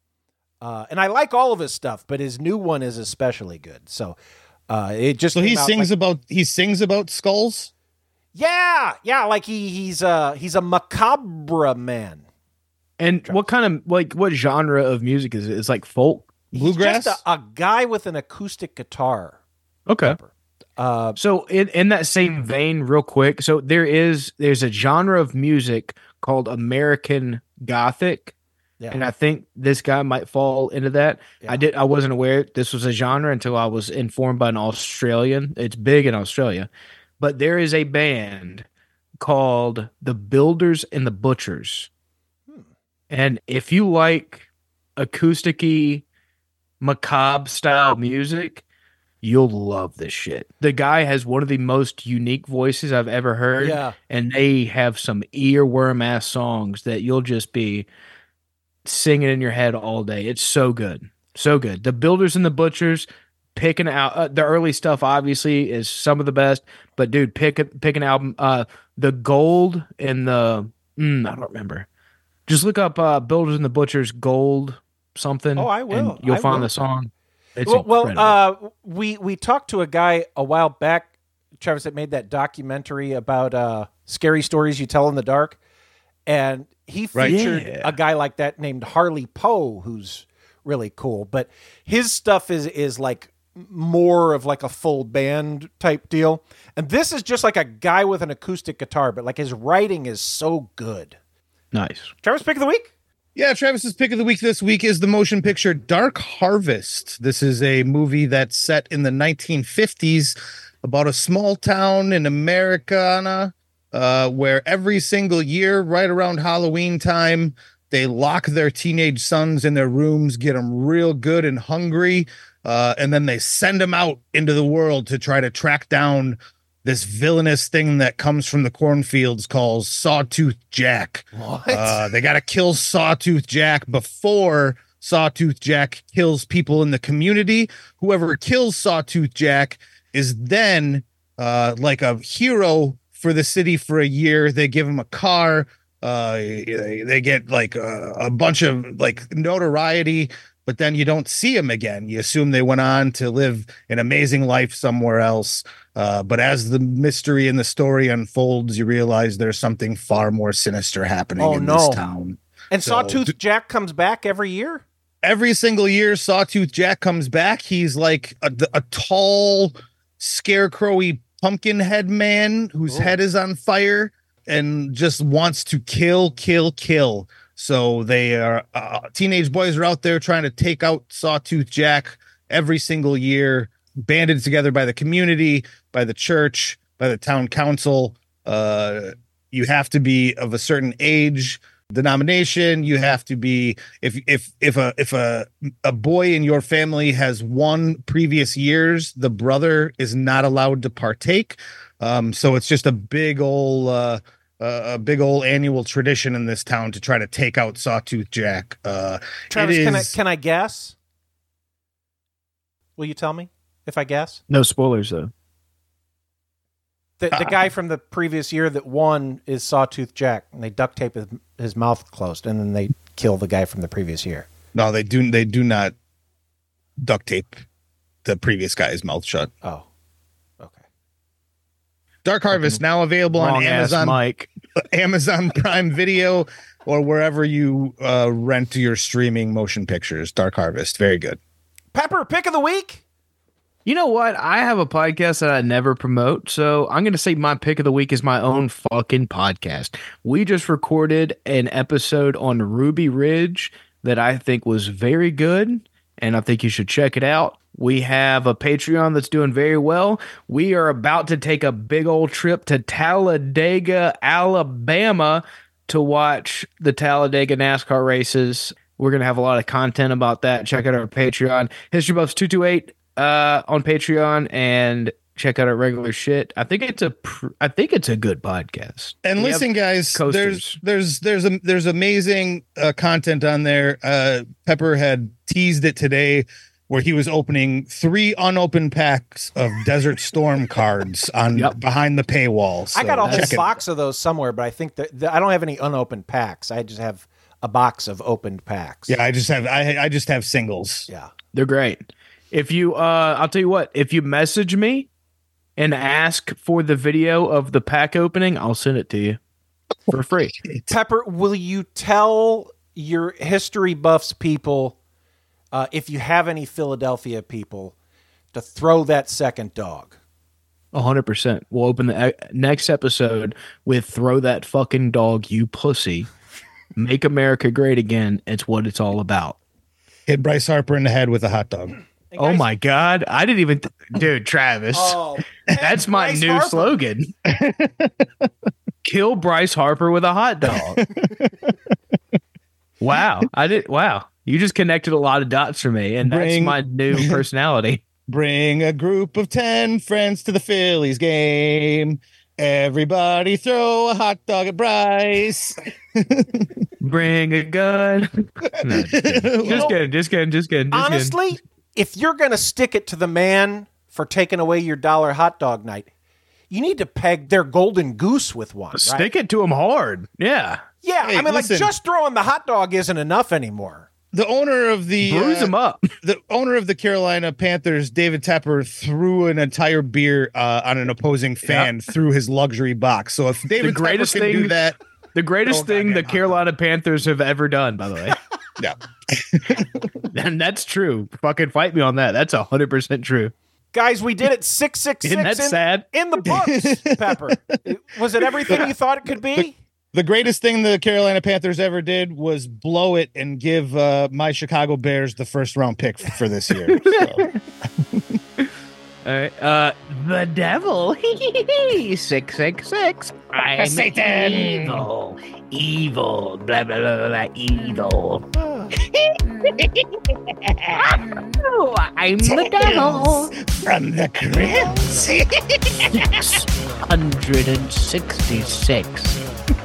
And I like all of his stuff, but his new one is especially good. So it just he sings about skulls. Yeah, like he's a macabre man. And what kind of what genre of music is it? It's like folk, bluegrass. He's just a guy with an acoustic guitar. Okay. Pepper. So in that same vein, real quick, so there's a genre of music called American Gothic. Yeah. And I think this guy might fall into that. Yeah. I wasn't aware this was a genre until I was informed by an Australian. It's big in Australia. But there is a band called The Builders and the Butchers. And if you like acoustic-y, macabre style music, you'll love this shit. The guy has one of the most unique voices I've ever heard. Yeah. And they have some earworm ass songs that you'll just be singing in your head all day. It's so good. So good. The Builders and the Butchers, picking out the early stuff obviously is some of the best, but dude, pick an album. The Gold and the I don't remember. Just look up Builders and the Butchers Gold something. Oh, I will. And you'll I find will. the song. It's well, we talked to a guy a while back, Travis, that made that documentary about scary stories you tell in the dark, and he featured a guy like that named Harley Poe, who's really cool. But his stuff is like more of like a full band type deal, and this is just like a guy with an acoustic guitar, but like his writing is so good. Nice. Travis, pick of the week? Yeah, Travis's pick of the week this week is the motion picture Dark Harvest. This is a movie that's set in the 1950s about a small town in Americana where every single year, right around Halloween time, They lock their teenage sons in their rooms, get them real good and hungry, and then they send them out into the world to try to track down this villainous thing that comes from the cornfields called Sawtooth Jack. What? They got to kill Sawtooth Jack before Sawtooth Jack kills people in the community. Whoever kills Sawtooth Jack is then like a hero for the city for a year. They give him a car. They get like a bunch of like notoriety, but then you don't see him again. You assume they went on to live an amazing life somewhere else. But as the mystery in the story unfolds, you realize there's something far more sinister happening in this town. And Sawtooth Jack comes back every year? Every single year, Sawtooth Jack comes back. He's like a tall, scarecrowy pumpkin head man whose head is on fire and just wants to kill. So they are teenage boys are out there trying to take out Sawtooth Jack every single year, banded together by the community, by the church, by the town council. You have to be of a certain age, denomination. You have to be if a boy in your family has won previous years, the brother is not allowed to partake. So it's just a big old annual tradition in this town to try to take out Sawtooth Jack. Travis, can I guess? Will you tell me if I guess? No spoilers though. The guy from the previous year that won is Sawtooth Jack, and they duct tape his mouth closed, and then they kill the guy from the previous year. No, they do not duct tape the previous guy's mouth shut. Oh, okay. Dark Harvest now available on Amazon Prime Video, or wherever you rent your streaming motion pictures. Dark Harvest, very good. Pepper, pick of the week. You know what? I have a podcast that I never promote, so I'm going to say my pick of the week is my own fucking podcast. We just recorded an episode on Ruby Ridge that I think was very good, and I think you should check it out. We have a Patreon that's doing very well. We are about to take a big old trip to Talladega, Alabama to watch the Talladega NASCAR races. We're going to have a lot of content about that. Check out our Patreon, History Buffs 228. On Patreon, and check out our regular shit. I think it's a good podcast. And listen, guys, there's amazing content on there. Pepper had teased it today, where he was opening 3 unopened packs of Desert Storm cards on behind the paywall. So I got a whole box of those somewhere, but I think that I don't have any unopened packs. I just have a box of opened packs. Yeah, I just have singles. Yeah, they're great. If you, I'll tell you what, if you message me and ask for the video of the pack opening, I'll send it to you for free. Pepper, will you tell your History Buffs people, if you have any Philadelphia people, to throw that second dog? 100%. We'll open the next episode with "Throw that fucking dog, you pussy. Make America great again. It's what it's all about." Hit Bryce Harper in the head with a hot dog. Oh my God. I didn't even dude, Travis. That's my Bryce new Harper. slogan. Kill Bryce Harper with a hot dog. Wow. You just connected a lot of dots for me, and that's my new personality. Bring a group of 10 friends to the Phillies game. Everybody throw a hot dog at Bryce. Bring a gun. No, just kidding. Honestly, if you're going to stick it to the man for taking away your $1 hot dog night, you need to peg their golden goose with one. Right? Stick it to him hard. Yeah. Yeah. Hey, I mean, listen, like just throwing the hot dog isn't enough anymore. The owner of the bruise him up. The owner of the Carolina Panthers, David Tepper, threw an entire beer on an opposing fan through his luxury box. So if David Tepper can do that, the greatest thing the Carolina Panthers have ever done, by the way. Yeah. And that's true. Fucking fight me on that. That's 100% true. Guys, we did it 666 Isn't that sad? In the books, Pepper. Was it everything you thought it could be? The greatest thing the Carolina Panthers ever did was blow it and give my Chicago Bears the first round pick for this year. So. All right. the devil. 666. I'm Satan. evil. Evil. Blah, blah, blah, blah, evil. Oh, I'm the devil. From the crypt. 666.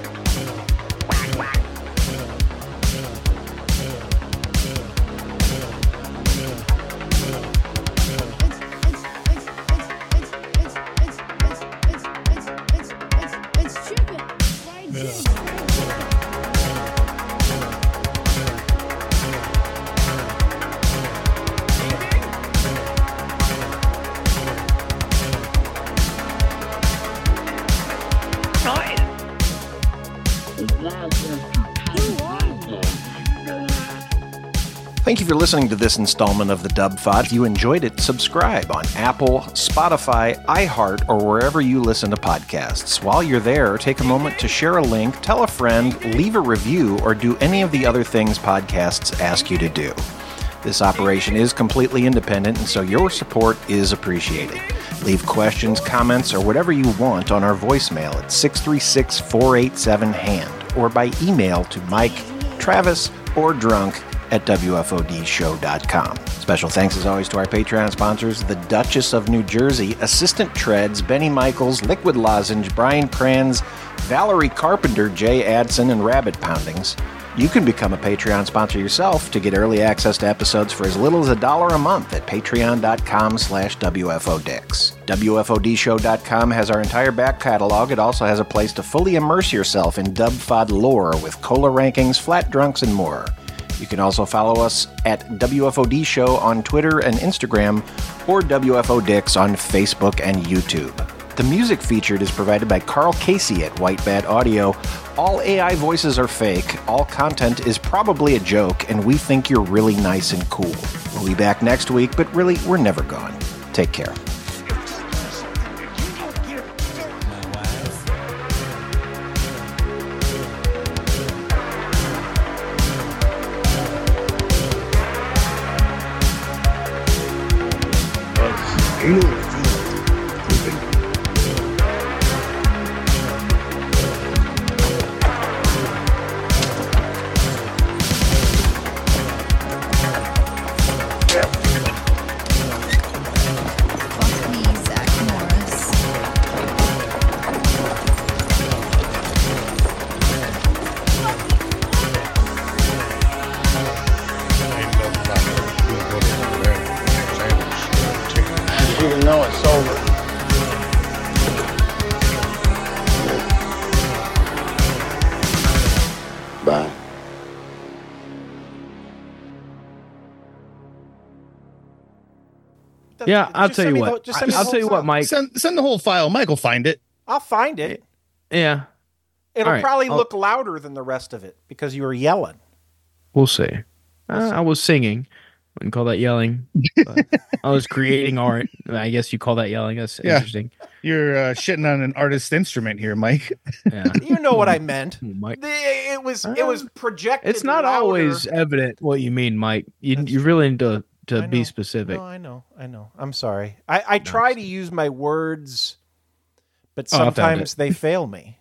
Thank you for listening to this installment of the Dub Fod. If you enjoyed it, subscribe on Apple, Spotify, iHeart, or wherever you listen to podcasts. While you're there, take a moment to share a link, tell a friend, leave a review, or do any of the other things podcasts ask you to do. This operation is completely independent, and so your support is appreciated. Leave questions, comments, or whatever you want on our voicemail at 636-487-HAND or by email to Mike, Travis, or Drunk at WFODshow.com. Special thanks as always to our Patreon sponsors, the Duchess of New Jersey, Assistant Treads, Benny Michaels, Liquid Lozenge, Brian Kranz, Valerie Carpenter, Jay Adson, and Rabbit Poundings. You can become a Patreon sponsor yourself to get early access to episodes for as little as $1 a month at patreon.com/WFODix. WFODshow.com has our entire back catalog. It also has a place to fully immerse yourself in Dub Fod lore with cola rankings, flat drunks, and more. You can also follow us at WFOD Show on Twitter and Instagram, or WFODix on Facebook and YouTube. The music featured is provided by Carl Casey at White Bat Audio. All AI voices are fake, all content is probably a joke, and we think you're really nice and cool. We'll be back next week, but really, we're never gone. Take care. Yeah, I'll tell you what. I'll tell you what, Mike. Send the whole file. Mike will find it. I'll find it. Yeah. It'll probably look louder than the rest of it because you were yelling. We'll see. I was singing. Wouldn't call that yelling. I was creating art. I guess you call that yelling. That's interesting. You're shitting on an artist's instrument here, Mike. Yeah. You know what I meant. Mike. It was projected. It's not louder. always evident what you mean, Mike. You really need to be specific. No, I know. I'm sorry. I try to use my words, but sometimes they fail me.